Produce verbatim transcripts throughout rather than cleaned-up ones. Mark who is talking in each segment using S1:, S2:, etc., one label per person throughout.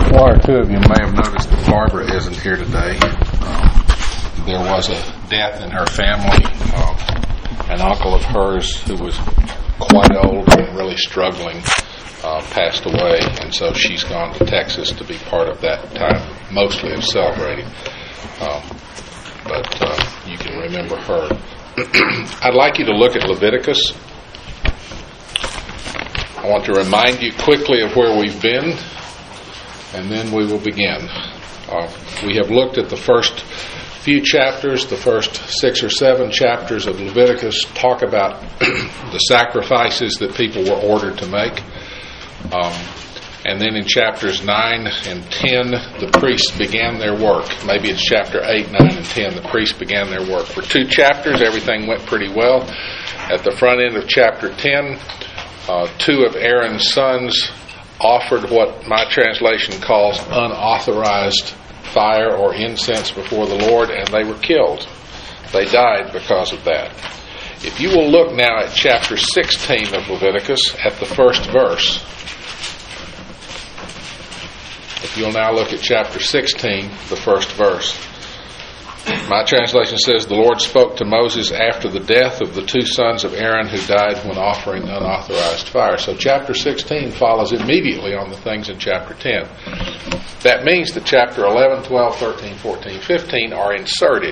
S1: One or two of you may have noticed that Barbara isn't here today. Um, there was a death in her family. Um, an uncle of hers who was quite old and really struggling uh, passed away, and so she's gone to Texas to be part of that time, mostly of celebrating. Um, but uh, you can remember her. I'd like you to look at Leviticus. I want to remind you quickly of where we've been, and then we will begin. Uh, we have looked at the first few chapters. The first six or seven chapters of Leviticus talk about the sacrifices that people were ordered to make. Um, and then in chapters nine and ten, the priests began their work. Maybe it's chapter eight, nine, and ten. The priests began their work. For two chapters, everything went pretty well. At the front end of chapter ten, uh, two of Aaron's sons offered what my translation calls unauthorized fire or incense before the Lord, and they were killed. They died because of that. If you will look now at chapter sixteen of Leviticus, at the first verse. If you'll now look at chapter sixteen, the first verse. My translation says, "The Lord spoke to Moses after the death of the two sons of Aaron who died when offering unauthorized fire." So chapter sixteen follows immediately on the things in chapter ten. That means that chapter eleven, twelve, thirteen, fourteen, fifteen are inserted.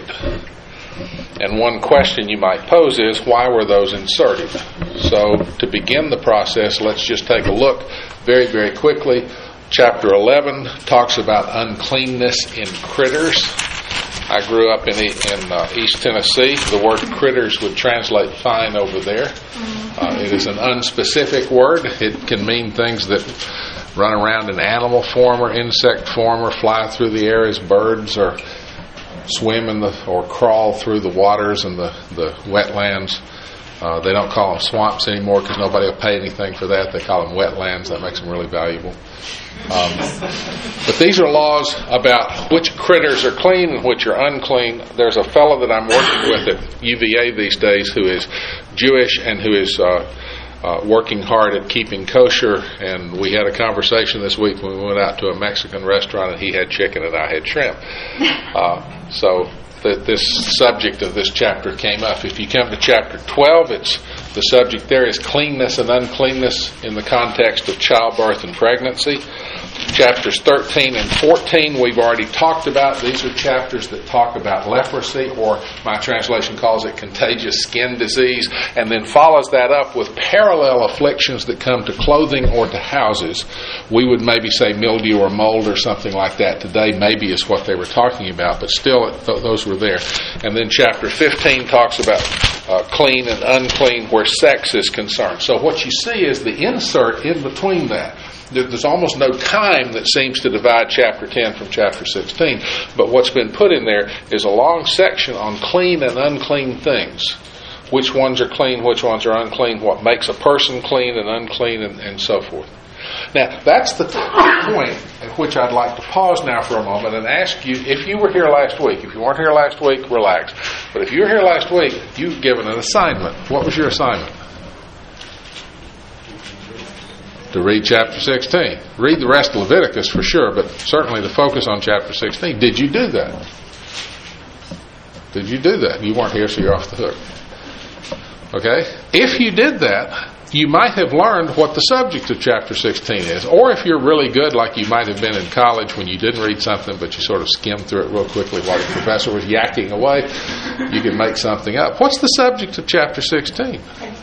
S1: And one question you might pose is, why were those inserted? So to begin the process, let's just take a look very, very quickly. Chapter eleven talks about uncleanness in critters. I grew up in, in uh, East Tennessee. The word critters would translate fine over there. Uh, it is an unspecific word. It can mean things that run around in animal form or insect form or fly through the air as birds or swim in the or crawl through the waters and the, the wetlands. Uh, they don't call them swamps anymore because nobody will pay anything for that. They call them wetlands. That makes them really valuable. Um, but these are laws about which critters are clean and which are unclean. There's a fellow that I'm working with at U V A these days who is Jewish and who is uh, uh, working hard at keeping kosher. And we had a conversation this week when we went out to a Mexican restaurant and he had chicken and I had shrimp. Uh, so th- this subject of this chapter came up. If you come to chapter twelve, it's the subject there is cleanness and uncleanness in the context of childbirth and pregnancy. Chapters thirteen and fourteen we've already talked about. These are chapters that talk about leprosy, or my translation calls it contagious skin disease, and then follows that up with parallel afflictions that come to clothing or to houses. We would maybe say mildew or mold or something like that today, maybe is what they were talking about, but still th- those were there. And then chapter fifteen talks about uh, clean and unclean where sex is concerned. So what you see is the insert in between that. There's almost no time that seems to divide chapter ten from chapter sixteen. But what's been put in there is a long section on clean and unclean things. Which ones are clean, which ones are unclean, what makes a person clean and unclean, and, and so forth. Now, that's the point at which I'd like to pause now for a moment and ask you, if you were here last week, if you weren't here last week, relax. But if you were here last week, you were given an assignment. What was your assignment? To read chapter sixteen. Read the rest of Leviticus for sure, but certainly the focus on chapter sixteen. Did you do that? Did you do that? You weren't here, so you're off the hook. Okay? If you did that, you might have learned what the subject of chapter sixteen is. Or if you're really good, like you might have been in college when you didn't read something, but you sort of skimmed through it real quickly while the professor was yakking away, you can make something up. What's the subject of chapter sixteen?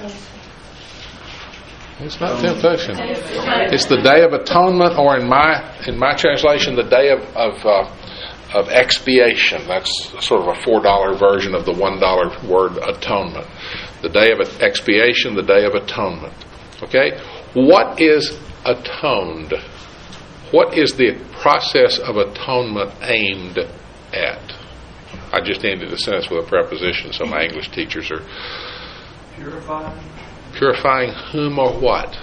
S1: It's not temptation. It's the Day of Atonement, or in my in my translation, the Day of of, uh, of Expiation. That's sort of a four dollar version of the one dollar word atonement. The Day of Expiation, the Day of Atonement. Okay? What is atoned? What is the process of atonement aimed at? I just ended a sentence with a preposition, so my English teachers are
S2: purifying.
S1: Purifying whom or what?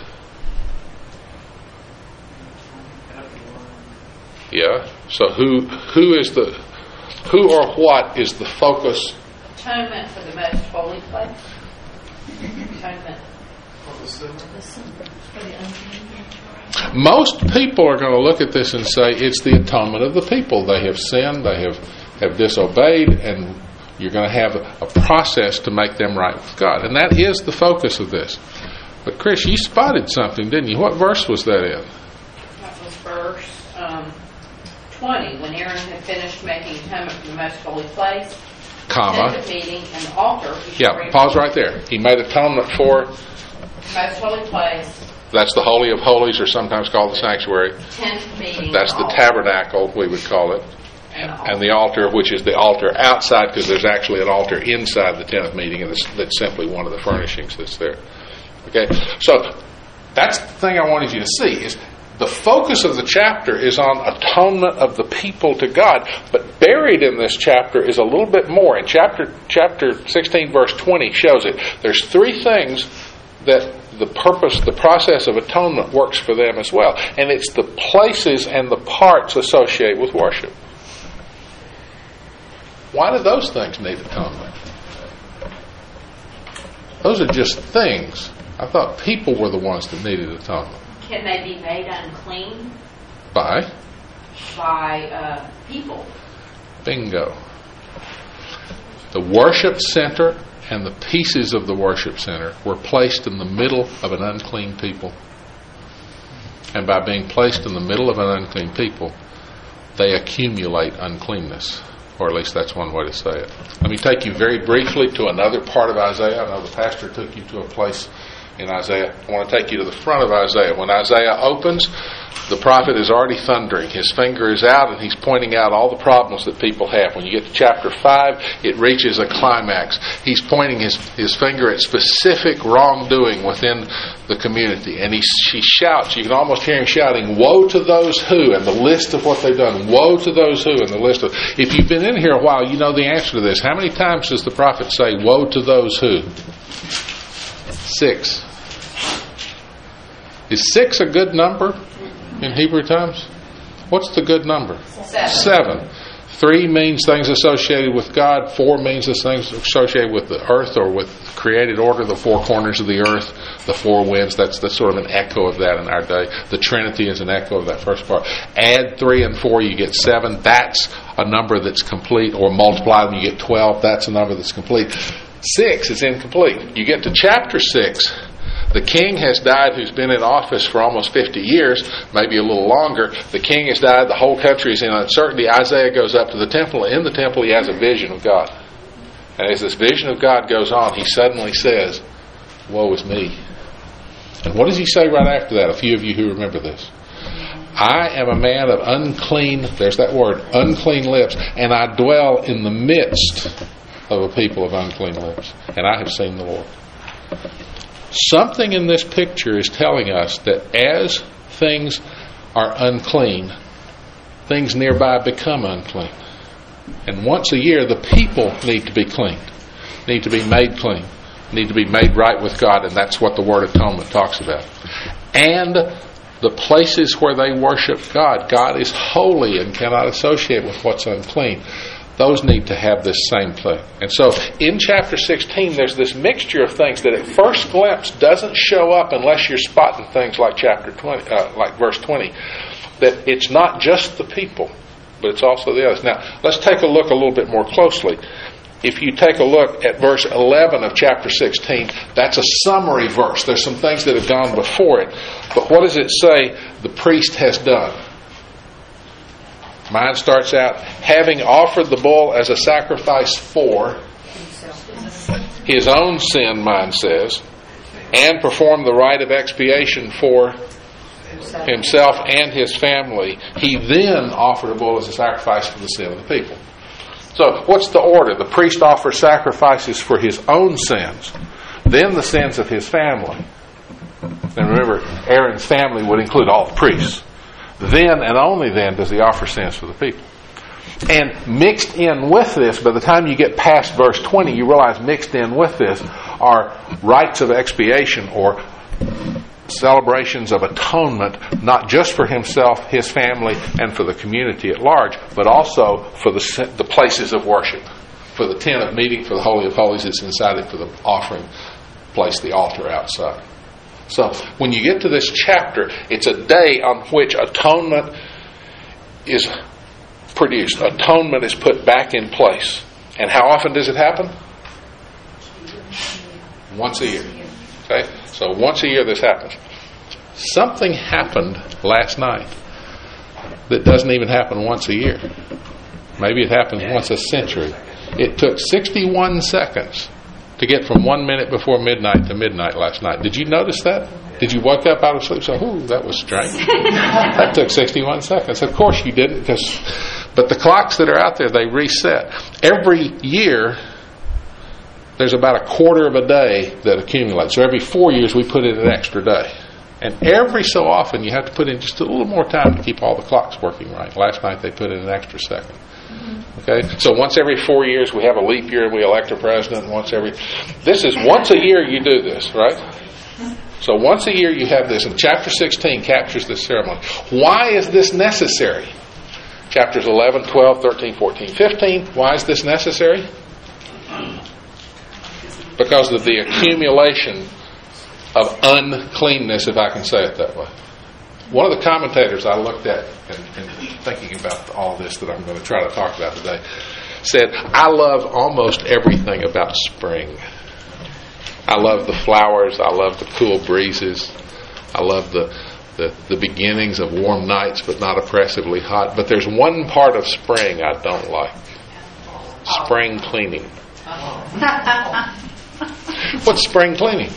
S1: Yeah. So who who is the who or what is the focus?
S3: Atonement for the most holy place. Atonement
S2: for the sin.
S3: for the unclean.
S1: Most people are going to look at this and say it's the atonement of the people. They have sinned, they have, have disobeyed, and you're going to have a, a process to make them right with God. And that is the focus of this. But Chris, you spotted something, didn't you? What verse was that in?
S3: That was verse um, twenty, when Aaron had finished making atonement for the most holy place,
S1: Comma.
S3: attended the meeting, and the altar. he shall
S1: Yeah, pause right there. He made atonement for,
S3: Most holy place,
S1: that's the Holy of Holies, or sometimes called the sanctuary.
S3: tent meeting.
S1: That's the
S3: altar,
S1: tabernacle, we would call it.
S3: And the
S1: And the altar, which is the altar outside, because there's actually an altar inside the tent of meeting, and it's, that's simply one of the furnishings that's there. Okay, so that's the thing I wanted you to see, is the focus of the chapter is on atonement of the people to God, but buried in this chapter is a little bit more. And chapter chapter sixteen, verse twenty shows it. There's three things that the purpose, the process of atonement works for them as well. And it's the places and the parts associated with worship. Why do those things need atonement? Those are just things. I thought people were the ones that needed atonement.
S3: Can they be made unclean
S1: By?
S3: by uh, people?
S1: Bingo. The worship center and the pieces of the worship center were placed in the middle of an unclean people. And by being placed in the middle of an unclean people, they accumulate uncleanness. Or at least that's one way to say it. Let me take you very briefly to another part of Isaiah. I know the pastor took you to a place in Isaiah. I want to take you to the front of Isaiah. When Isaiah opens, the prophet is already thundering. His finger is out and he's pointing out all the problems that people have. When you get to chapter five, it reaches a climax. He's pointing his, his finger at specific wrongdoing within the community. And he, he shouts, you can almost hear him shouting, woe to those who, and the list of what they've done. Woe to those who, and the list of... If you've been in here a while, you know the answer to this. How many times does the prophet say, woe to those who? Six. Is six a good number in Hebrew times? What's the good number?
S3: Seven.
S1: Seven. Three means things associated with God. Four means the things associated with the earth or with created order, the four corners of the earth, the four winds. That's, that's sort of an echo of that in our day. The Trinity is an echo of that first part. Add three and four, you get seven. That's a number that's complete. Or multiply them, you get twelve. That's a number that's complete. Six is incomplete. You get to chapter six. The king has died who's been in office for almost fifty years, maybe a little longer. The king has died. The whole country is in uncertainty. Isaiah goes up to the temple. In the temple, he has a vision of God. And as this vision of God goes on, he suddenly says, woe is me. And what does he say right after that? A few of you who remember this. I am a man of unclean, there's that word, unclean lips, and I dwell in the midst of a people of unclean lips. And I have seen the Lord. Something in this picture is telling us that as things are unclean, things nearby become unclean. And once a year, the people need to be cleaned, need to be made clean, need to be made right with God, and that's what the word atonement talks about. And the places where they worship God, God is holy and cannot associate with what's unclean. Those need to have this same thing. And so in chapter sixteen, there's this mixture of things that at first glimpse doesn't show up unless you're spotting things like chapter twenty, uh, like verse twenty. That it's not just the people, but it's also the others. Now, let's take a look a little bit more closely. If you take a look at verse eleven of chapter sixteen, that's a summary verse. There's some things that have gone before it. But what does it say the priest has done? Mine starts out, having offered the bull as a sacrifice for his own sin, mine says, and performed the rite of expiation for himself and his family, he then offered a bull as a sacrifice for the sin of the people. So, what's the order? The priest offers sacrifices for his own sins, then the sins of his family. And remember, Aaron's family would include all the priests. Then and only then does he offer sins for the people. And mixed in with this, by the time you get past verse twenty, you realize mixed in with this are rites of expiation or celebrations of atonement, not just for himself, his family, and for the community at large, but also for the, the places of worship, for the tent of meeting, for the Holy of Holies that's inside it, for the offering place, the altar outside. So when you get to this chapter, it's a day on which atonement is produced. Atonement is put back in place. And how often does it happen? Once a year. Okay? So once a year this happens. Something happened last night that doesn't even happen once a year. Maybe it happens once a century. It took sixty-one seconds to get from one minute before midnight to midnight last night. Did you notice that? Did you wake up out of sleep and say, ooh, that was strange? That took sixty-one seconds. Of course you didn't, because, but the clocks that are out there, they reset. Every year, there's about a quarter of a day that accumulates. So every four years, we put in an extra day. And every so often, you have to put in just a little more time to keep all the clocks working right. Last night, they put in an extra second. Okay, so once every four years we have a leap year and we elect a president. And once every, this is once a year you do this, right? So once a year you have this, and chapter sixteen captures this ceremony. Why is this necessary? Chapters eleven, twelve, thirteen, fourteen, fifteen. Why is this necessary? Because of the accumulation of uncleanness, if I can say it that way. One of the commentators I looked at and, and thinking about all this that I'm going to try to talk about today said, I love almost everything about spring. I love the flowers. I love the cool breezes. I love the, the, the beginnings of warm nights but not oppressively hot. But there's one part of spring I don't like. Spring cleaning. What's spring cleaning?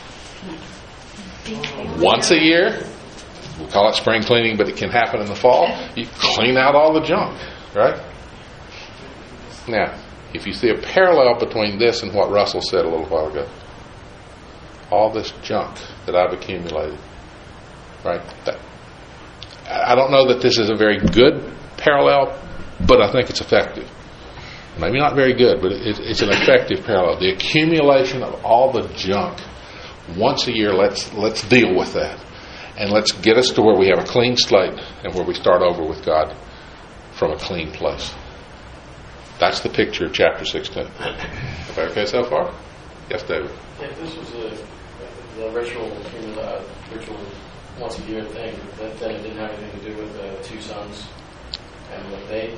S1: Once a year. We call it spring cleaning, but it can happen in the fall. You clean out all the junk, right? Now, if you see a parallel between this and what Russell said a little while ago, all this junk that I've accumulated, right? That, I don't know that this is a very good parallel, but I think it's effective. Maybe not very good, but it, it's an effective parallel. The accumulation of all the junk. Once a year, let's let's deal with that. And let's get us to where we have a clean slate and where we start over with God from a clean place. That's the picture of chapter sixteen. Okay so far? Yes, David?
S4: If this was a the ritual, uh, ritual once a year thing, that then it didn't have anything to do with the two sons and what they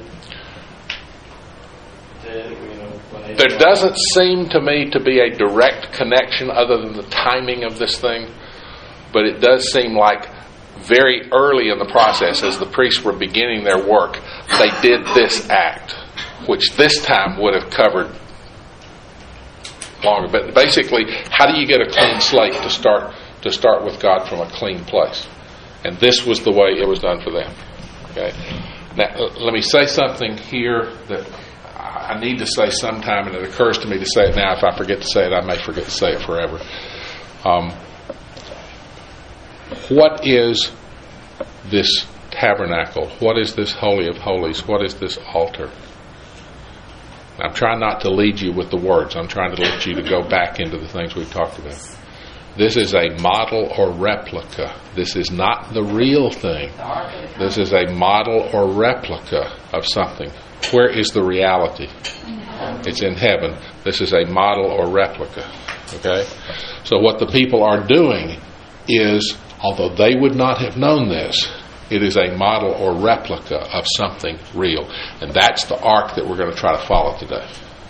S4: did, you know, when they
S1: There doesn't seem to me to be a direct connection other than the timing of this thing. But it does seem like very early in the process, as the priests were beginning their work, they did this act, which this time would have covered longer. But basically, how do you get a clean slate to start to start with God from a clean place? And this was the way it was done for them. Okay. Now, let me say something here that I need to say sometime, and it occurs to me to say it now. If I forget to say it, I may forget to say it forever. Um, What is this tabernacle? What is this Holy of Holies? What is this altar? I'm trying not to lead you with the words. I'm trying to let you to go back into the things we've talked about. This is a model or replica. This is not the real thing. This is a model or replica of something. Where is the reality? It's in heaven. This is a model or replica. Okay? So what the people are doing is, although they would not have known this, it is a model or replica of something real. And that's the arc that we're going to try to follow today.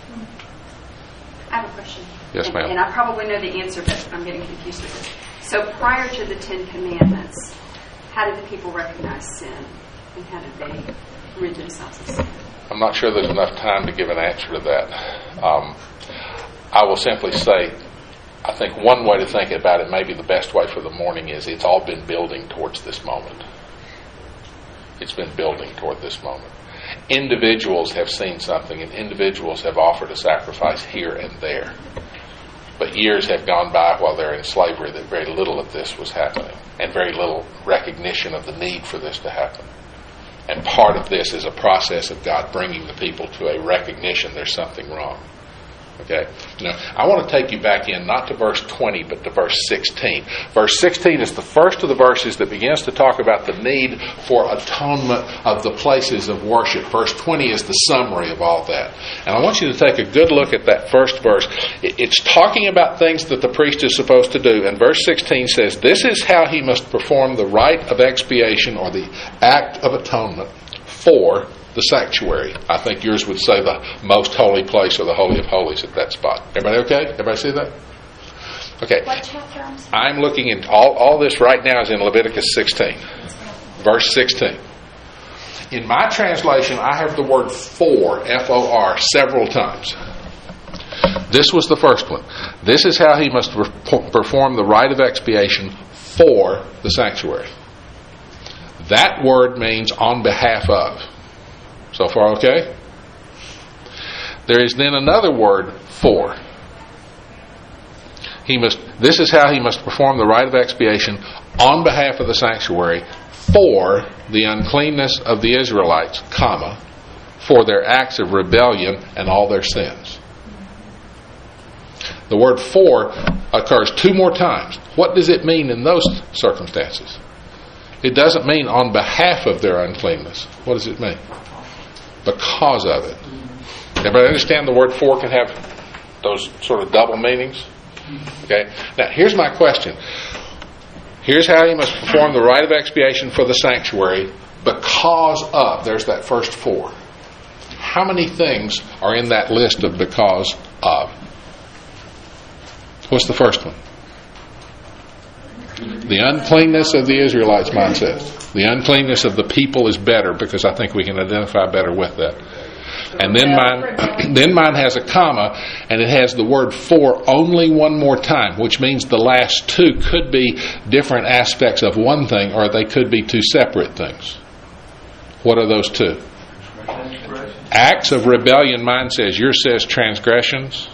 S5: I have a question.
S1: Yes,
S5: and,
S1: ma'am.
S5: And I probably know the answer, but I'm getting confused with it. So prior to the Ten Commandments, how did the people recognize sin? And how did they rid themselves of sin?
S1: I'm not sure there's enough time to give an answer to that. Um, I will simply say, I think one way to think about it, maybe the best way for the morning, is it's all been building towards this moment. It's been building toward this moment. Individuals have seen something, and individuals have offered a sacrifice here and there. But years have gone by while they're in slavery that very little of this was happening, and very little recognition of the need for this to happen. And part of this is a process of God bringing the people to a recognition there's something wrong. Okay? Now, I want to take you back in, not to verse twenty, but to verse sixteen. Verse sixteen is the first of the verses that begins to talk about the need for atonement of the places of worship. Verse twenty is the summary of all that. And I want you to take a good look at that first verse. It's talking about things that the priest is supposed to do. And verse sixteen says, this is how he must perform the rite of expiation, or the act of atonement, for the sanctuary. I think yours would say the most holy place, or the Holy of Holies at that spot. Everybody okay? Everybody see that? Okay.
S5: What chapter?
S1: I'm looking at all, all this right now is in Leviticus sixteen. Verse sixteen. In my translation, I have the word for, F O R, several times. This was the first one. This is how he must perform the rite of expiation for the sanctuary. That word means on behalf of. So far, okay? There is then another word, for. He must. This is how he must perform the rite of expiation on behalf of the sanctuary for the uncleanness of the Israelites, comma, for their acts of rebellion and all their sins. The word for occurs two more times. What does it mean in those circumstances? It doesn't mean on behalf of their uncleanness. What does it mean? Because of it. Everybody understand the word for can have those sort of double meanings? Okay. Now, here's my question. Here's how he must perform the rite of expiation for the sanctuary because of. There's that first for. How many things are in that list of because of? What's the first one? The uncleanness of the Israelites, mine says. The uncleanness of the people is better, because I think we can identify better with that. And then mine, then mine has a comma, and it has the word for only one more time, which means the last two could be different aspects of one thing, or they could be two separate things. What are those two? Acts of rebellion, mine says. Yours says transgressions.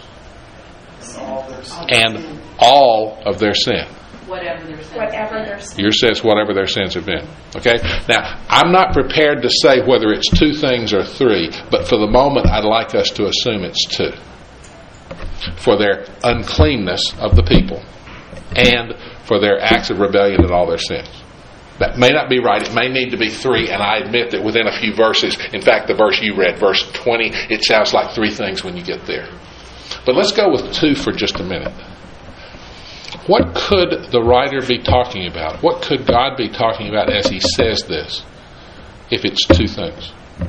S1: And all of their sin.
S3: Whatever their sins.
S5: Whatever their sins.
S1: Yours says whatever their sins have been. Okay? Now, I'm not prepared to say whether it's two things or three, but for the moment I'd like us to assume it's two. For their uncleanness of the people and for their acts of rebellion and all their sins. That may not be right. It may need to be three, and I admit that within a few verses, in fact, the verse you read, verse twenty, it sounds like three things when you get there. But let's go with two for just a minute. What could the writer be talking about? What could God be talking about as he says this, if it's two things?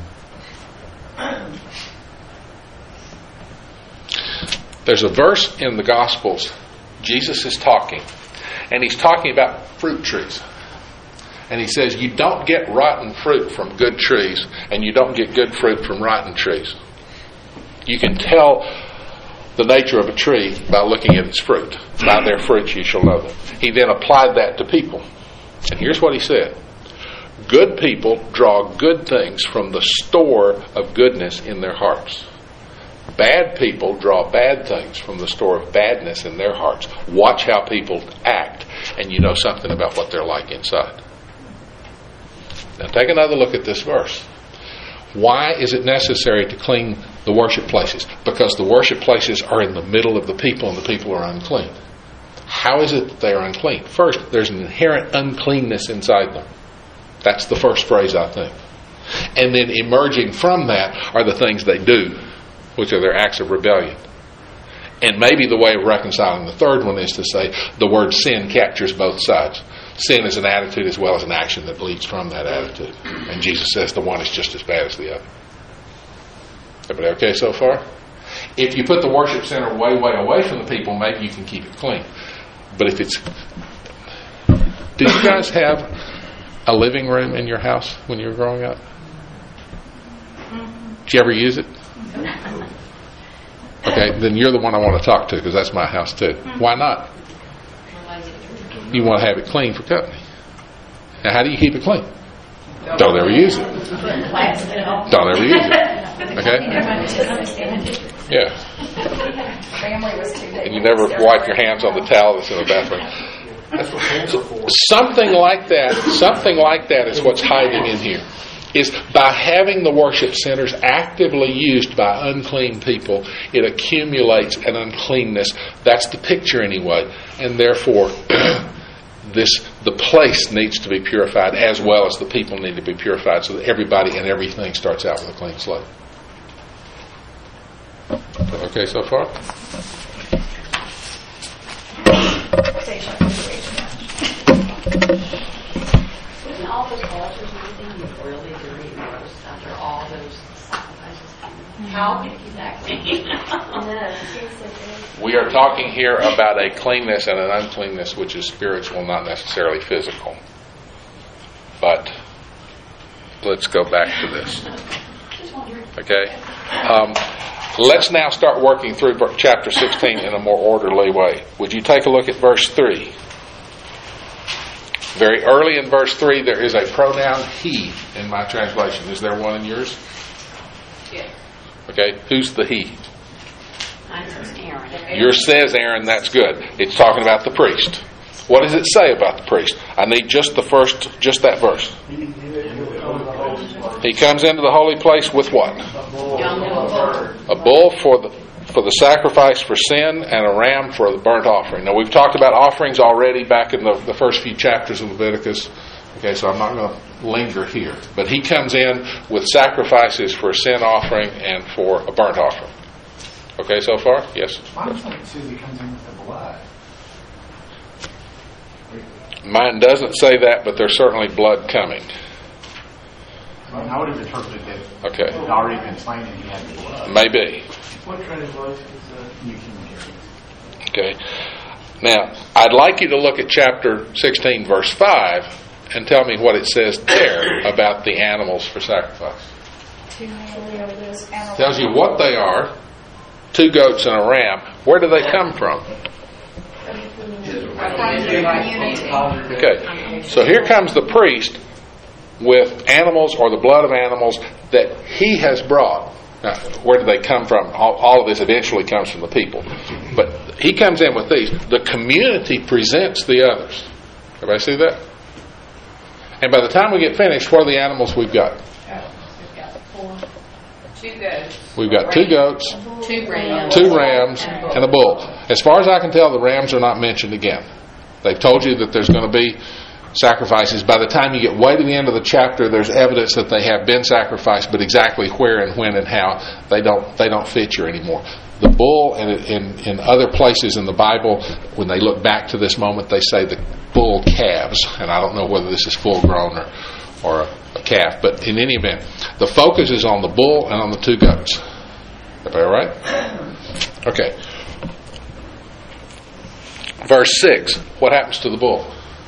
S1: There's a verse in the Gospels. Jesus is talking, and he's talking about fruit trees. And he says, you don't get rotten fruit from good trees, and you don't get good fruit from rotten trees. You can tell the nature of a tree by looking at its fruit. By their fruits you shall know them. He then applied that to people. And here's what he said. Good people draw good things from the store of goodness in their hearts. Bad people draw bad things from the store of badness in their hearts. Watch how people act, and you know something about what they're like inside. Now take another look at this verse. Why is it necessary to clean the worship places? Because the worship places are in the middle of the people, and the people are unclean. How is it that they are unclean? First, there's an inherent uncleanness inside them. That's the first phrase, I think. And then emerging from that are the things they do, which are their acts of rebellion. And maybe the way of reconciling the third one is to say the word sin captures both sides. Sin is an attitude as well as an action that leads from that attitude. And Jesus says the one is just as bad as the other. Everybody okay so far? If you put the worship center way, way away from the people, maybe you can keep it clean. But if it's... Did you guys have a living room in your house when you were growing up? Did you ever use it? Okay, then you're the one I want to talk to, because that's my house too. Why not? You want to have it clean for company. Now, how do you keep it clean? Don't ever use it. Don't ever use it. Okay? Yeah. And you never wipe your hands on the towel that's in the bathroom. Something like that. Something like that is what's hiding in here. is by having the worship centers actively used by unclean people, it accumulates an uncleanness. That's the picture anyway. And therefore, this the place needs to be purified as well as the people need to be purified, so that everybody and everything starts out with a clean slate. Okay so far?
S6: Wouldn't all those altars and everything look really dirty and gross after all those sacrifices? How could you keep that clean?
S1: We are talking here about a cleanness and an uncleanness which is spiritual, not necessarily physical. But let's go back to this. Okay? Um, let's now start working through chapter sixteen in a more orderly way. Would you take a look at verse three? Very early in verse three, there is a pronoun he in my translation. Is there one in yours?
S3: Yes.
S1: Okay, who's the he?
S3: Mine says Aaron.
S1: Yours says Aaron, that's good. It's talking about the priest. What does it say about the priest? I need just the first, just that verse. He comes into the holy place with what? A bull for the for the sacrifice for sin and a ram for the burnt offering. Now we've talked about offerings already back in the, the first few chapters of Leviticus. Okay, so I'm not going to linger here. But he comes in with sacrifices for a sin offering and for a burnt offering. Okay, so far? Yes?
S7: Mine says he comes in with the blood.
S1: Mine doesn't say that, but there's certainly blood coming.
S7: I mean, I would have interpreted that
S1: Okay.
S7: it had already been slain and he had the blood.
S1: Maybe.
S2: What translation is that?
S7: New King James.
S1: Okay. Now, I'd like you to look at chapter sixteen, verse five, and tell me what it says there about the animals for sacrifice. Tells you what they are. Two goats and a ram. Where do they come from? Okay. So here comes the priest with animals or the blood of animals that he has brought. Now, where do they come from? All, all of this eventually comes from the people. But he comes in with these. The community presents the others. Everybody see that? And by the time we get finished, what are the animals we've got?
S3: We've got four, two goats.
S1: We've got two goats,
S3: Two rams.
S1: two rams, and a bull. As far as I can tell, the rams are not mentioned again. They've told you that there's going to be sacrifices. By the time you get way to the end of the chapter, there's evidence that they have been sacrificed, but exactly where and when and how, they don't they don't feature anymore. The bull, and in, in other places in the Bible, when they look back to this moment, they say the bull calves, and I don't know whether this is full grown or, or a, a calf, but in any event, the focus is on the bull and on the two goats. Everybody all right? Okay. Verse six, what happens to the bull?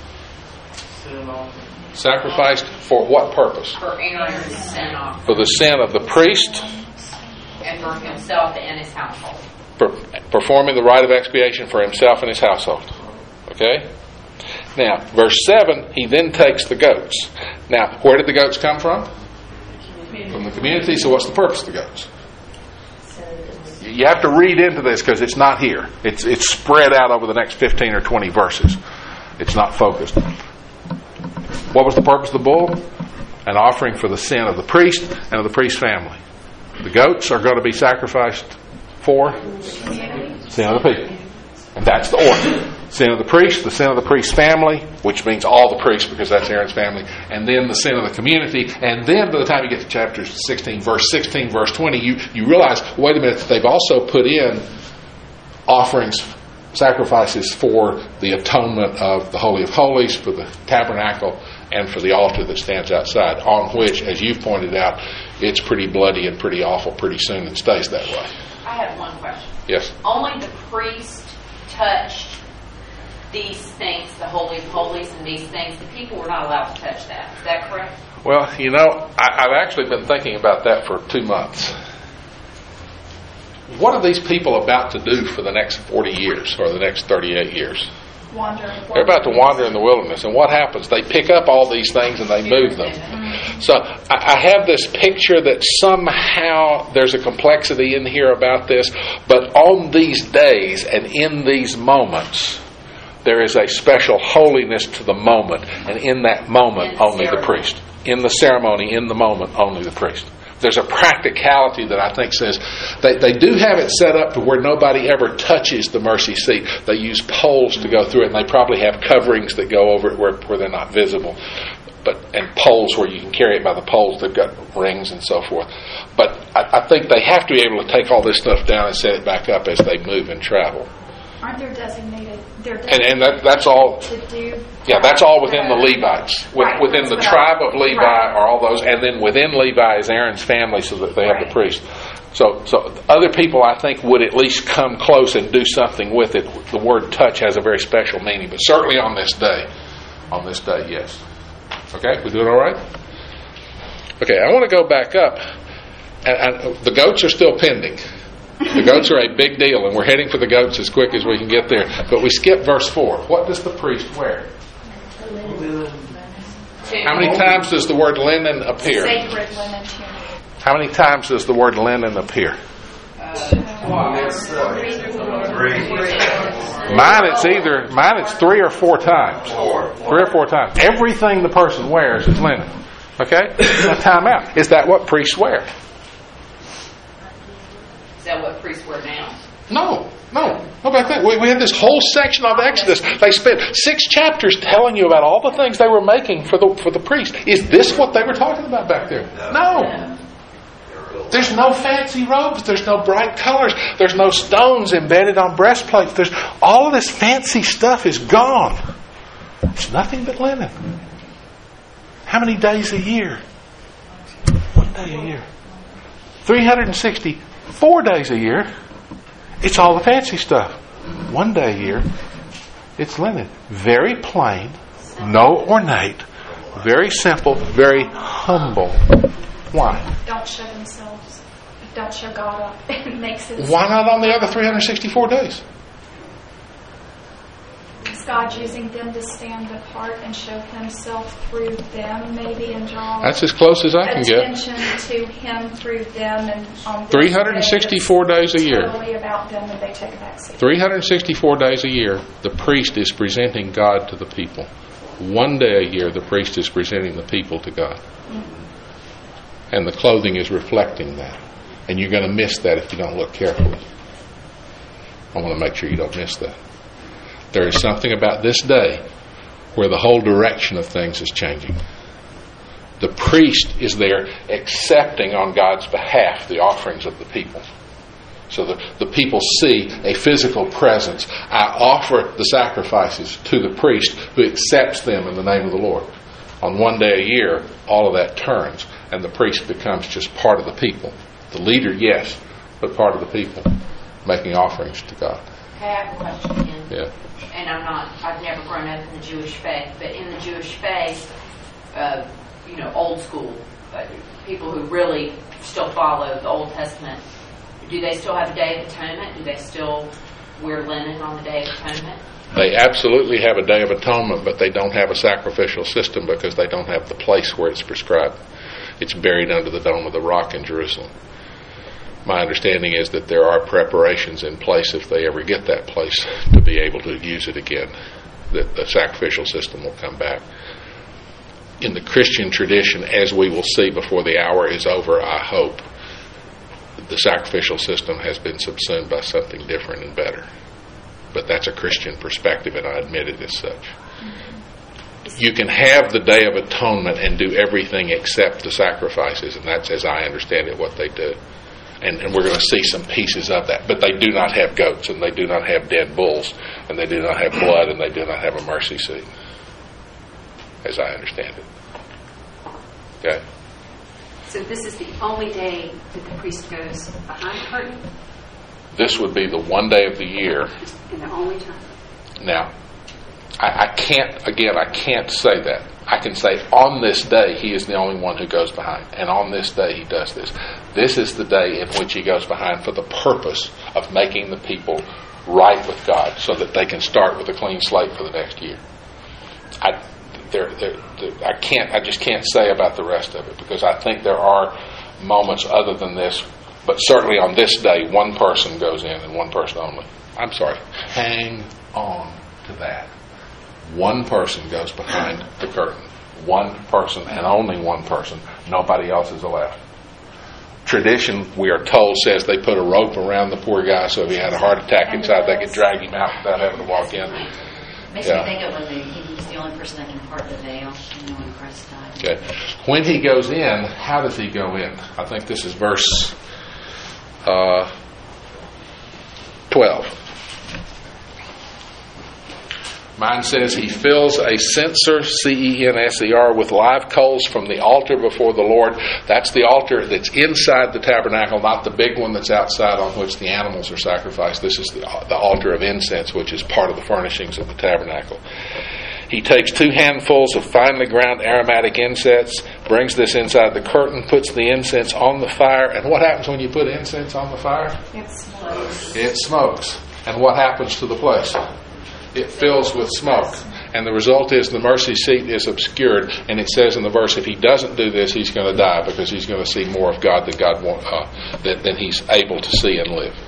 S1: Sacrificed for what purpose?
S3: For Aaron's sin offering.
S1: For the sin of the priest,
S3: And for himself and his household.
S1: per, performing the rite of expiation for himself and his household. Okay? Now, verse seven, he then takes the goats. Now, where did the goats come from? From the community. So what's the purpose of the goats? You have to read into this because it's not here. It's it's spread out over the next fifteen or twenty verses. It's not focused. What was the purpose of the bull? An offering for the sin of the priest and of the priest's family. The goats are going to be sacrificed for sin of the people. And that's the order. Sin of the priest, the sin of the priest's family, which means all the priests because that's Aaron's family, and then the sin of the community. And then by the time you get to chapter sixteen, verse sixteen, verse twenty, you, you realize, wait a minute, they've also put in offerings, sacrifices for the atonement of the Holy of Holies, for the tabernacle, and for the altar that stands outside, on which, as you pointed out, it's pretty bloody and pretty awful pretty soon and stays that way.
S3: I have one question.
S1: Yes?
S3: Only the priest touched these things, the Holy of Holies and these things. The people were not allowed to touch that. Is that correct?
S1: Well, you know, I, I've actually been thinking about that for two months. What are these people about to do for the next forty years or the next thirty-eight years?
S6: Wander.
S1: They're about to wander in the wilderness. And what happens? They pick up all these things and they move them. So I, I have this picture that somehow there's a complexity in here about this. But on these days and in these moments, there is a special holiness to the moment. And in that moment, only the priest. in the ceremony, in the moment, only the priest. There's a practicality that I think says they, they do have it set up to where nobody ever touches the mercy seat. They use poles to go through it, and they probably have coverings that go over it where, where they're not visible. But and poles where you can carry it by the poles. They've got rings and so forth. But I, I think they have to be able to take all this stuff down and set it back up as they move and travel.
S8: Aren't there designated? They're
S1: And, and that, that's all.
S8: to do.
S1: Yeah, that's all within the Levites. With,
S8: Right,
S1: within
S8: that's
S1: the
S8: what
S1: tribe
S8: I-
S1: of Levi
S8: right.
S1: are all those, and then within Levi is Aaron's family, so that they have
S8: Right.
S1: the priest. So, so other people, I think, would at least come close and do something with it. The word touch has a very special meaning, but certainly on this day, on this day, yes. Okay, we doing all right? Okay, I want to go back up, and, and the goats are still pending. The goats are a big deal, and we're heading for the goats as quick as we can get there. But we skip verse four. What does the priest wear? How many times does the word linen appear?
S8: Sacred linen tunic.
S1: How many times does the word linen appear? Mine it's either mine it's three or four times. Three or four times. Everything the person wears is linen. Okay? Now time out. Is that what priests wear?
S3: Is that what priests wear now?
S1: No. No. No, back then. We, we had this whole section of Exodus. They spent six chapters telling you about all the things they were making for the for the priest. Is this what they were talking about back there? No. There's no fancy robes. There's no bright colors. There's no stones embedded on breastplates. There's all of this fancy stuff is gone. It's nothing but linen. How many days a year? One day a year. three hundred sixty-four days a year. It's all the fancy stuff. One day a year, it's linen. Very plain, no ornate, very simple, very humble. Why?
S8: Don't show themselves. Don't show God up. It makes it.
S1: Why not on the other three hundred sixty-four days?
S8: Is God using them to stand apart and show Himself through them, maybe, and draw
S1: That's as close as I can get.
S8: attention to Him through them, and on this
S1: three hundred sixty-four
S8: day,
S1: days a year.
S8: Totally about them, and they take a back seat.
S1: three hundred sixty-four days a year, the priest is presenting God to the people. One day a year, the priest is presenting the people to God. And the clothing is reflecting that. And you're going to miss that if you don't look carefully. I want to make sure you don't miss that. There is something about this day where the whole direction of things is changing. The priest is there accepting on God's behalf the offerings of the people. So the, the people see a physical presence. I offer the sacrifices to the priest who accepts them in the name of the Lord. On one day a year, all of that turns, and the priest becomes just part of the people. The leader, yes, but part of the people, making offerings to God.
S3: Okay, I have a question again.
S1: Yeah.
S3: And I'm not, I've never grown up in the Jewish faith, but in the Jewish faith, uh, you know, old school, uh, people who really still follow the Old Testament, do they still have a Day of Atonement? Do they still wear linen on the Day of Atonement?
S1: They absolutely have a Day of Atonement, but they don't have a sacrificial system because they don't have the place where it's prescribed. It's buried under the Dome of the Rock in Jerusalem. My understanding is that there are preparations in place if they ever get that place to be able to use it again, that the sacrificial system will come back. In the Christian tradition, as we will see before the hour is over, I hope, the sacrificial system has been subsumed by something different and better. But that's a Christian perspective, and I admit it as such. You can have the Day of Atonement and do everything except the sacrifices, and that's, as I understand it, what they do. And, and we're going to see some pieces of that. But they do not have goats, and they do not have dead bulls, and they do not have blood, and they do not have a mercy seat, as I understand it. Okay?
S5: So this is the only day that the priest goes behind the curtain,
S1: This would be the one day of the year.
S5: and the only time.
S1: Now, I, I can't, again, I can't say that. I can say on this day he is the only one who goes behind, and on this day he does this. This is the day in which he goes behind for the purpose of making the people right with God so that they can start with a clean slate for the next year. I, there, there, there, I can't, I just can't say about the rest of it, because I think there are moments other than this, but certainly on this day one person goes in and one person only. I'm sorry, hang on to that. One person goes behind the curtain. One person and only one person. Nobody else is allowed. Tradition, we are told, says they put a rope around the poor guy so if he had a heart attack inside, they could drag him out without having to walk in.
S9: Makes
S1: Yeah.
S9: me think of when they, he's the only person that can part the veil, you know, when Christ died.
S1: Okay. When he goes in, how does he go in? I think this is verse uh, twelve. Mine says he fills a censer, C E N S E R, with live coals from the altar before the Lord. That's the altar that's inside the tabernacle, not the big one that's outside on which the animals are sacrificed. This is the, the altar of incense, which is part of the furnishings of the tabernacle. He takes two handfuls of finely ground aromatic incense, brings this inside the curtain, puts the incense on the fire. And what happens when you put incense on the fire?
S8: It smokes.
S1: It smokes. And what happens to the place? It fills with smoke. And the result is the mercy seat is obscured. And it says in the verse, if he doesn't do this, he's going to die because he's going to see more of God than God want, uh, than, than he's able to see and live.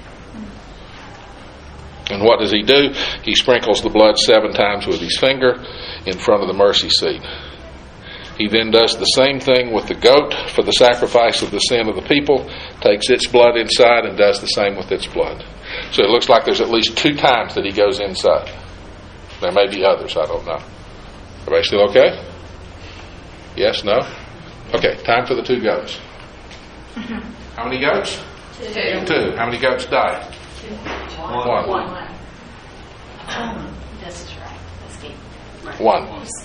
S1: And what does he do? He sprinkles the blood seven times with his finger in front of the mercy seat. He then does the same thing with the goat for the sacrifice of the sin of the people, takes its blood inside and does the same with its blood. So it looks like there's at least two times that he goes inside. There may be others, I don't know. Everybody still okay? Yes, no? Okay, time for the two goats. How many goats?
S3: Two.
S1: Two. How many goats die? One.
S9: One. Um, this is right. Escape.
S1: One.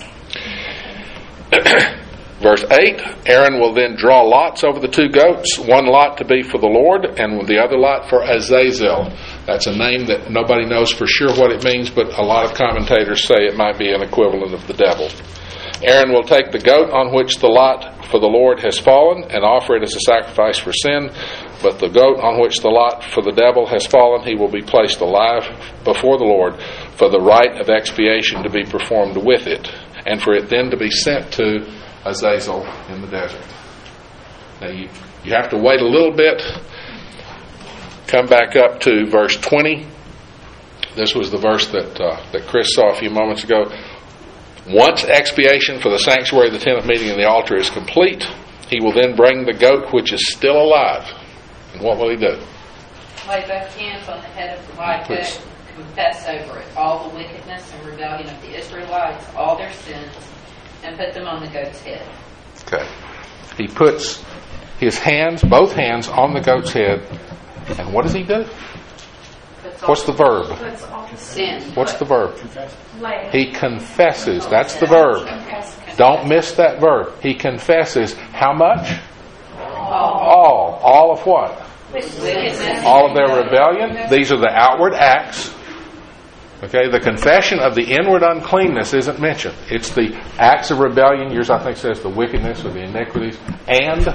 S1: Verse eight, Aaron will then draw lots over the two goats, one lot to be for the Lord and the other lot for Azazel. That's a name that nobody knows for sure what it means, but a lot of commentators say it might be an equivalent of the devil. Aaron will take the goat on which the lot for the Lord has fallen and offer it as a sacrifice for sin, but the goat on which the lot for the devil has fallen, he will be placed alive before the Lord for the rite of expiation to be performed with it, and for it then to be sent to Azazel in the desert. Now you, you have to wait a little bit. Come back up to verse twenty. This was the verse that uh, that Chris saw a few moments ago. Once expiation for the sanctuary, the tent of meeting, and the altar is complete, he will then bring the goat which is still alive. And what will he do?
S3: Lay both hands on the head of the live goat, confess over it all the wickedness and rebellion of the Israelites, all their sins, and put them on the goat's head.
S1: Okay. He puts his hands, both hands, on the goat's head. And what does he do? What's the verb?
S8: Puts all the
S3: Sin.
S1: What's the verb?
S8: lay.
S1: He confesses. That's the verb. Don't miss that verb. He confesses how much? All. All of what? All of their rebellion. These are the outward acts. Okay, the confession of the inward uncleanness isn't mentioned. It's the acts of rebellion. Yours, I think, says the wickedness or the iniquities and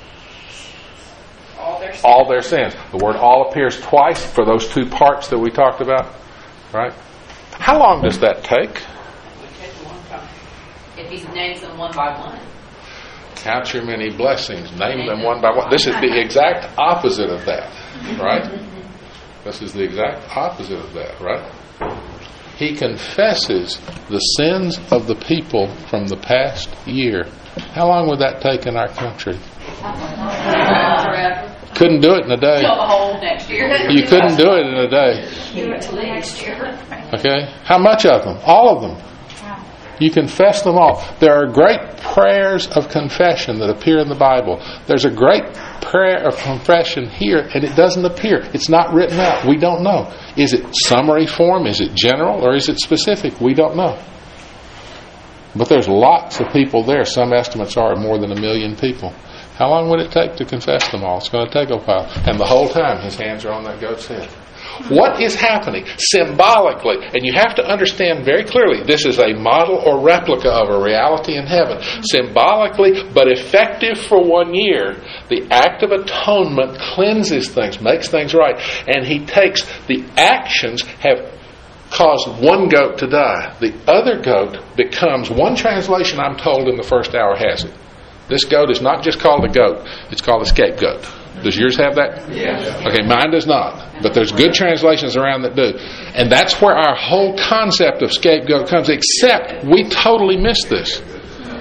S3: All their sins.
S1: all their sins. The word all appears twice for those two parts that we talked about. Right? How long does that take?
S3: It takes a long time. If he names them one by one.
S1: Count your many blessings. Name them one by one. This is the exact opposite of that. Right? This is the exact opposite of that. Right? He confesses the sins of the people from the past year. How long would that take in our country?
S3: Forever.
S1: Couldn't do it in a day.
S3: Till the whole next year.
S1: You couldn't do it in a day.
S8: Do it till the next year.
S1: Okay? How much of them? All of them. You confess them all. There are great prayers of confession that appear in the Bible. There's a great prayer of confession here, and it doesn't appear. It's not written out. We don't know. Is it summary form? Is it general? Or is it specific? We don't know. But there's lots of people there. Some estimates are more than a million people. How long would it take to confess them all? It's going to take a while. And the whole time his hands are on that goat's head. What is happening symbolically, and you have to understand very clearly, this is a model or replica of a reality in heaven. Symbolically, but effective for one year, the act of atonement cleanses things, makes things right. And he takes the actions have caused one goat to die. The other goat becomes, one translation I'm told in the first hour has it. This goat is not just called a goat, it's called a scapegoat. Does yours have that?
S3: Yes.
S1: Okay, mine does not. But there's good translations around that do. And that's where our whole concept of scapegoat comes, except we totally miss this.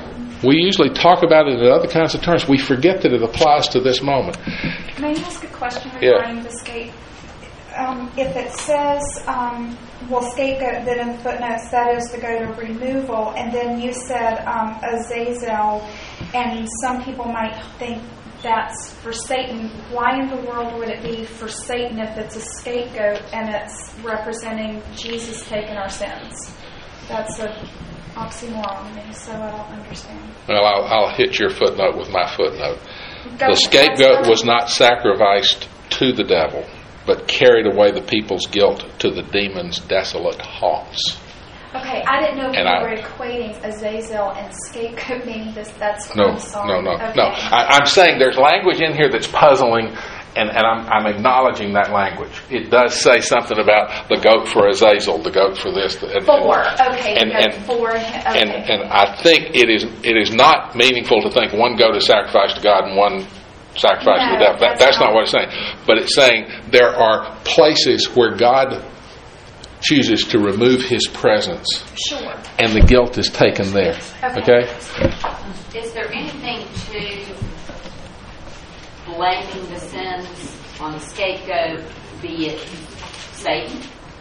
S1: We usually talk about it in other kinds of terms. We forget that it applies to this moment.
S8: May I ask a question
S1: Yeah.
S8: regarding the scape? Um, if it says, um, well, scapegoat, then in the footnotes, that is the goat of removal, and then you said um, Azazel, and some people might think that's for Satan. Why in the world would it be for Satan if it's a scapegoat and it's representing Jesus taking our sins? That's a oxymoron to me, so I don't understand.
S1: Well, I'll, I'll hit your footnote with my footnote.
S8: Go-
S1: The scapegoat was not sacrificed to the devil, but carried away the people's guilt to the demon's desolate haunts.
S8: Okay, I didn't know if
S1: And
S8: you
S1: I-
S8: were equating Azazel and scapegoat meaning this. That's
S1: No,
S8: I'm sorry.
S1: no, no,
S8: okay.
S1: no. I, I'm saying there's language in here that's puzzling, and, and I'm, I'm acknowledging that language. It does say something about the goat for Azazel, the goat for this. And,
S8: Four. Okay,
S1: and,
S8: you
S1: and,
S8: got four. Okay.
S1: and, and I think it is it is not meaningful to think one goat is sacrificed to God and one sacrifice to
S8: No,
S1: the devil. That,
S8: that's
S1: that's not
S8: not-
S1: what it's saying. But it's saying there are places where God chooses to remove His presence,
S8: Sure.
S1: and the guilt is taken there. Okay?
S3: Is there anything to blaming the sins on the scapegoat, be it Satan?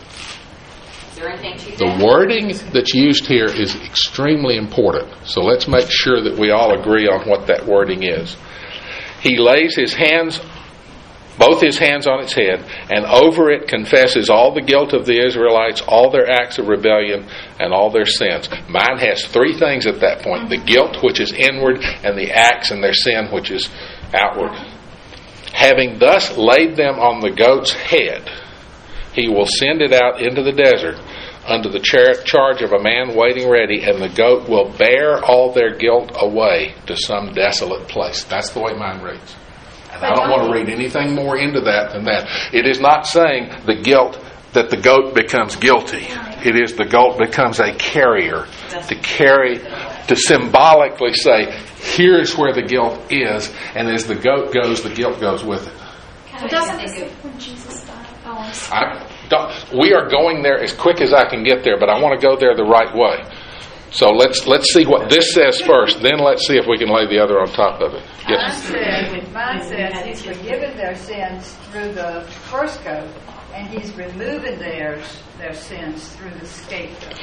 S3: Is there anything to that?
S1: The wording that's used here is extremely important. So let's make sure that we all agree on what that wording is. He lays his hands, both his hands on its head, and over it confesses all the guilt of the Israelites, all their acts of rebellion, and all their sins. Mine has three things at that point: the guilt, which is inward, and the acts and their sin, which is outward. Having thus laid them on the goat's head, he will send it out into the desert under the char- charge of a man waiting ready, and the goat will bear all their guilt away to some desolate place. That's the way mine reads. And I don't want to read anything more into that than that. It is not saying the guilt that the goat becomes guilty. It is the goat becomes a carrier to carry, to symbolically say, here's where the guilt is, and as the goat goes, the guilt goes with it.
S8: Well, doesn't it say when Jesus died? Oh, I'm sorry.
S1: I don't, we are going there as quick as I can get there, but I want to go there the right way. So let's let's see what this says first, then let's see if we can lay the other on top of it.
S10: Mine
S1: Yes.
S10: says, mine says he's forgiven their sins through the first goat, and he's removing theirs, their sins through the scapegoat.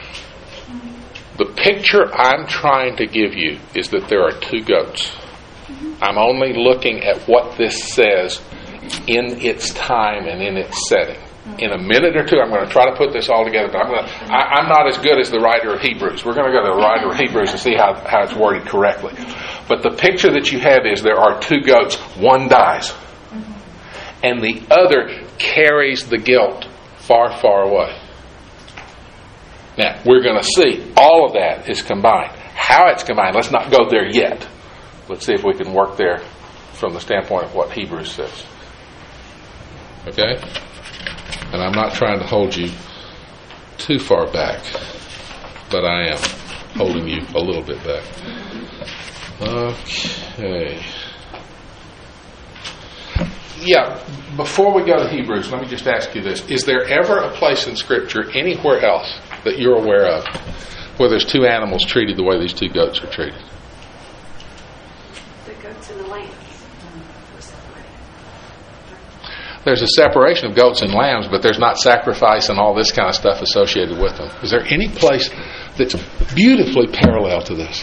S1: The picture I'm trying to give you is that there are two goats. I'm only looking at what this says in its time and in its setting. In a minute or two, I'm going to try to put this all together. But I'm going to, I, I'm not as good as the writer of Hebrews. We're going to go to the writer of Hebrews and see how, how it's worded correctly. But the picture that you have is there are two goats. One dies. And the other carries the guilt far, far away. Now, we're going to see all of that is combined. How it's combined, let's not go there yet. Let's see if we can work there from the standpoint of what Hebrews says. Okay? And I'm not trying to hold you too far back, but I am holding you a little bit back. Okay. Yeah, before we go to Hebrews, let me just ask you this. Is there ever a place in Scripture anywhere else that you're aware of where there's two animals treated the way these two goats are treated?
S5: The goats and the lambs.
S1: There's a separation of goats and lambs, but there's not sacrifice and all this kind of stuff associated with them. Is there any place that's beautifully parallel to this?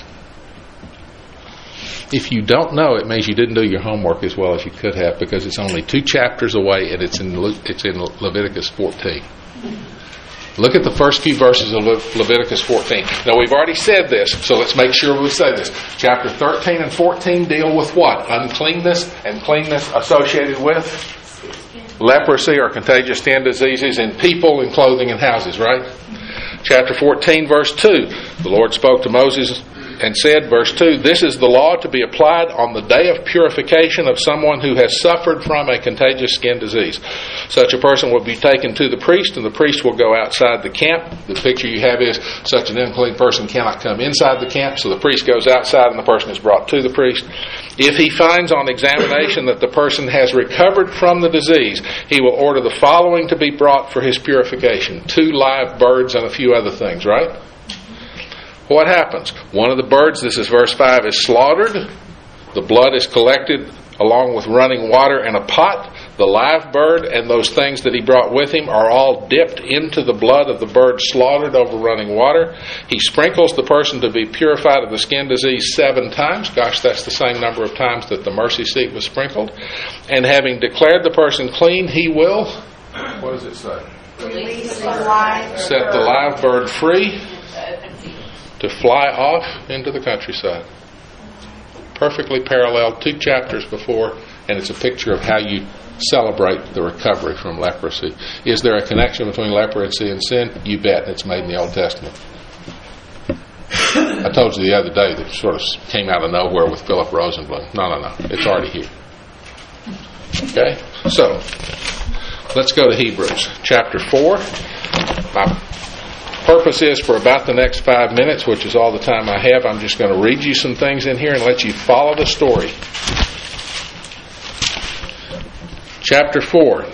S1: If you don't know, it means you didn't do your homework as well as you could have, because it's only two chapters away and it's in Le- it's in Leviticus fourteen. Look at the first few verses of Le- Leviticus fourteen. Now, we've already said this, so let's make sure we say this. Chapter thirteen and fourteen deal with what? Uncleanness and cleanness associated with leprosy or contagious skin diseases in people and clothing and houses, right? Chapter fourteen, verse two. The Lord spoke to Moses and said, verse two, this is the law to be applied on the day of purification of someone who has suffered from a contagious skin disease. Such a person will be taken to the priest, and the priest will go outside the camp. The picture you have is such an unclean person cannot come inside the camp, so the priest goes outside and the person is brought to the priest. If he finds on examination that the person has recovered from the disease, he will order the following to be brought for his purification: two live birds and a few other things, right? what happens? One of the birds, this is verse five, is slaughtered. The blood is collected along with running water in a pot. The live bird and those things that he brought with him are all dipped into the blood of the bird slaughtered over running water. He sprinkles the person to be purified of the skin disease seven times. Gosh, that's the same number of times that the mercy seat was sprinkled. And having declared the person clean, he will, what does it say?
S8: Release the live
S1: Set the live bird free to fly off into the countryside. Perfectly parallel, two chapters before, and it's a picture of how you celebrate the recovery from leprosy. Is there a connection between leprosy and sin? You bet. It's made in the Old Testament. I told you the other day that it sort of came out of nowhere with Philip Rosenblum. No, no, no. It's already here. Okay? So, let's go to Hebrews chapter four. My purpose is for about the next five minutes, which is all the time I have, I'm just going to read you some things in here and let you follow the story. Chapter four.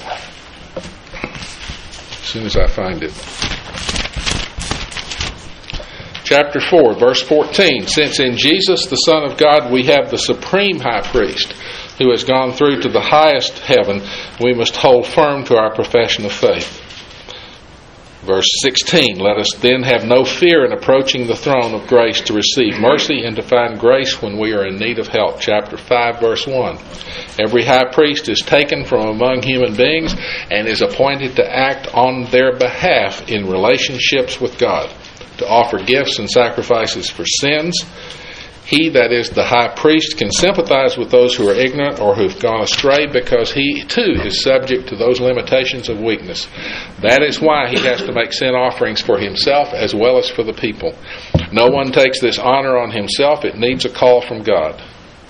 S1: As soon as I find it. Chapter four, verse fourteen. Since in Jesus, the Son of God, we have the supreme high priest who has gone through to the highest heaven, we must hold firm to our profession of faith. Verse sixteen, let us then have no fear in approaching the throne of grace to receive mercy and to find grace when we are in need of help. Chapter five, verse one. Every high priest is taken from among human beings and is appointed to act on their behalf in relationships with God, to offer gifts and sacrifices for sins. He, that is the high priest, can sympathize with those who are ignorant or who've gone astray because he too is subject to those limitations of weakness. That is why he has to make sin offerings for himself as well as for the people. No one takes this honor on himself. It needs a call from God.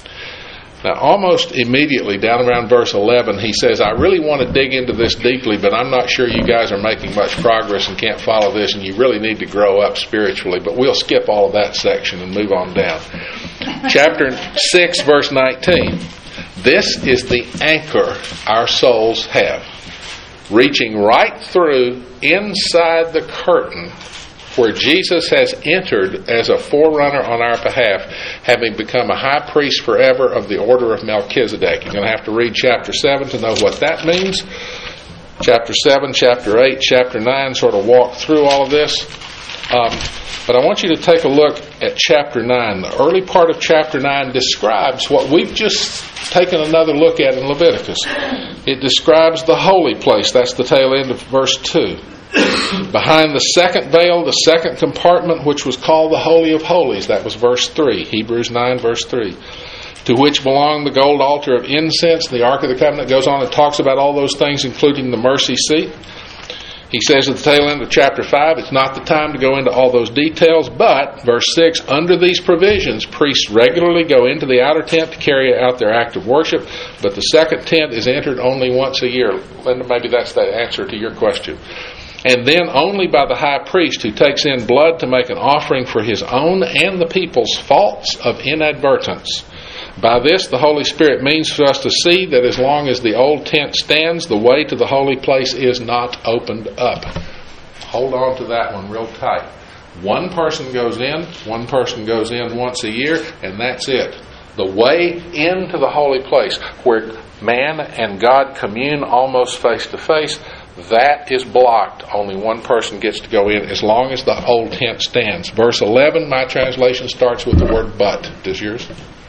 S1: Now, almost immediately down around verse eleven, he says, I really want to dig into this deeply, but I'm not sure you guys are making much progress and can't follow this, and you really need to grow up spiritually. But we'll skip all of that section and move on down. Chapter six, verse nineteen. This is the anchor our souls have, reaching right through inside the curtain where Jesus has entered as a forerunner on our behalf, having become a high priest forever of the order of Melchizedek. You're going to have to read chapter seven to know what that means. Chapter seven, chapter eight, chapter nine sort of walk through all of this. Um, but I want you to take a look at chapter nine. The early part of chapter nine describes what we've just taken another look at in Leviticus. It describes the holy place. That's the tail end of verse two. Behind the second veil, the second compartment, which was called the Holy of Holies. That was verse three, Hebrews nine, verse three. To which belonged the gold altar of incense. The Ark of the Covenant goes on and talks about all those things, including the mercy seat. He says at the tail end of chapter five, it's not the time to go into all those details, but, verse six, under these provisions, priests regularly go into the outer tent to carry out their act of worship, but the second tent is entered only once a year. Linda, maybe that's the answer to your question. And then only by the high priest, who takes in blood to make an offering for his own and the people's faults of inadvertence. By this, the Holy Spirit means for us to see that as long as the old tent stands, the way to the holy place is not opened up. Hold on to that one real tight. One person goes in, one person goes in once a year, and that's it. The way into the holy place, where man and God commune almost face to face, that is blocked. Only one person gets to go in as long as the old tent stands. Verse eleven, my translation starts with the word but. Does yours?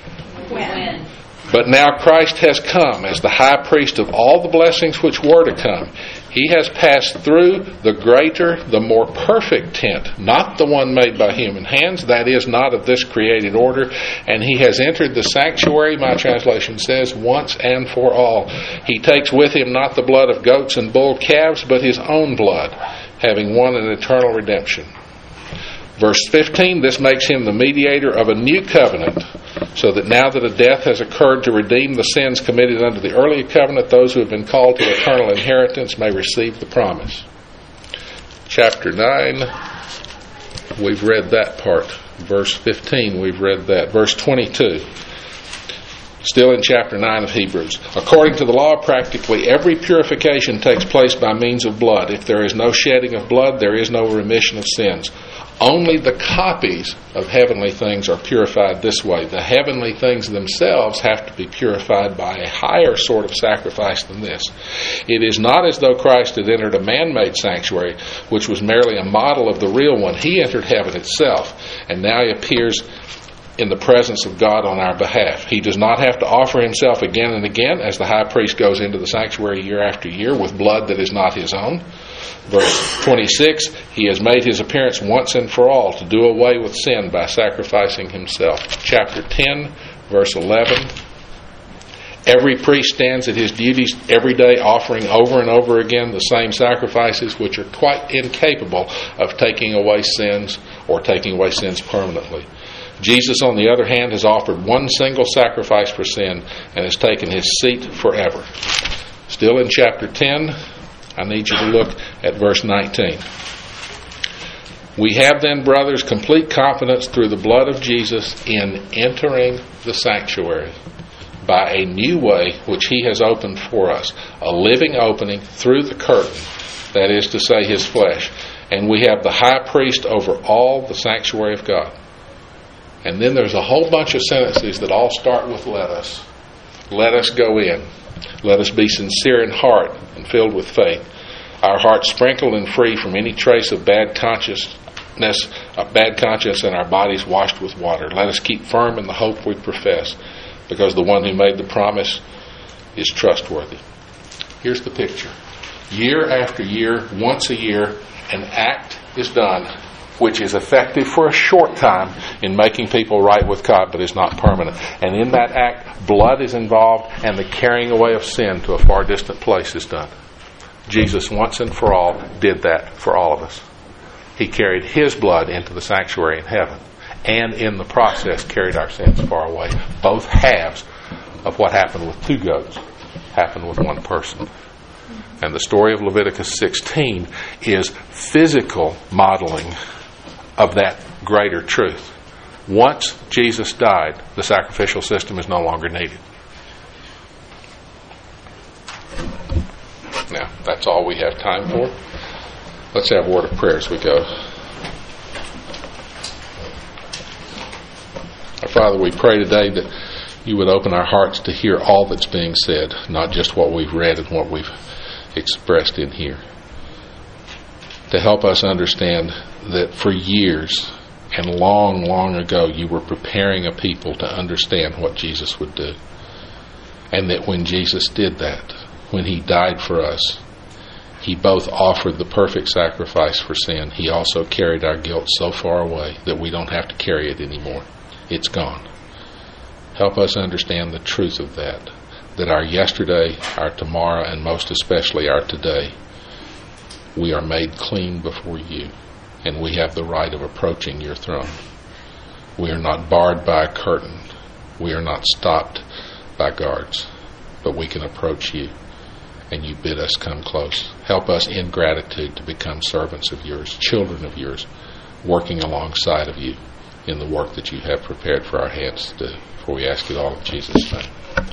S9: When?
S1: But now Christ has come as the high priest of all the blessings which were to come. He has passed through the greater, the more perfect tent, not the one made by human hands, that is, not of this created order, and he has entered the sanctuary, my translation says, once and for all. He takes with him not the blood of goats and bull calves, but his own blood, having won an eternal redemption. Verse fifteen, this makes him the mediator of a new covenant, so that now that a death has occurred to redeem the sins committed under the earlier covenant, those who have been called to eternal inheritance may receive the promise. Chapter nine, we've read that part. Verse fifteen, we've read that. Verse twenty-two, still in chapter nine of Hebrews. According to the law, practically every purification takes place by means of blood. If there is no shedding of blood, there is no remission of sins. Only the copies of heavenly things are purified this way. The heavenly things themselves have to be purified by a higher sort of sacrifice than this. It is not as though Christ had entered a man-made sanctuary, which was merely a model of the real one. He entered heaven itself, and now he appears in the presence of God on our behalf. He does not have to offer himself again and again as the high priest goes into the sanctuary year after year with blood that is not his own. Verse twenty-six, he has made his appearance once and for all to do away with sin by sacrificing himself. Chapter ten, verse eleven, every priest stands at his duties every day offering over and over again the same sacrifices which are quite incapable of taking away sins or taking away sins permanently. Jesus, on the other hand, has offered one single sacrifice for sin and has taken his seat forever. Still in chapter ten, I need you to look at verse nineteen. We have then, brothers, complete confidence through the blood of Jesus in entering the sanctuary by a new way which he has opened for us, a living opening through the curtain, that is to say, his flesh. And we have the high priest over all the sanctuary of God. And then there's a whole bunch of sentences that all start with let us. Let us go in. Let us be sincere in heart and filled with faith. Our hearts sprinkled and free from any trace of bad consciousness, of bad conscience, and our bodies washed with water. Let us keep firm in the hope we profess, because the one who made the promise is trustworthy. Here's the picture. Year after year, once a year, an act is done which is effective for a short time in making people right with God, but is not permanent. And in that act, blood is involved, and the carrying away of sin to a far distant place is done. Jesus, once and for all, did that for all of us. He carried his blood into the sanctuary in heaven, and in the process carried our sins far away. Both halves of what happened with two goats happened with one person. And the story of Leviticus sixteen is physical modeling of that greater truth. Once Jesus died, the sacrificial system is no longer needed. Now, that's all we have time for. Let's have a word of prayer as we go. Our Father, we pray today that you would open our hearts to hear all that's being said, not just what we've read and what we've expressed in here. To help us understand that for years and long, long ago, you were preparing a people to understand what Jesus would do. And that when Jesus did that, when he died for us, he both offered the perfect sacrifice for sin. He also carried our guilt so far away that we don't have to carry it anymore. It's gone. Help us understand the truth of that, that our yesterday, our tomorrow, and most especially our today, we are made clean before you, and we have the right of approaching your throne. We are not barred by a curtain. We are not stopped by guards, but we can approach you, and you bid us come close. Help us in gratitude to become servants of yours, children of yours, working alongside of you in the work that you have prepared for our hands to do. For we ask it all in Jesus' name.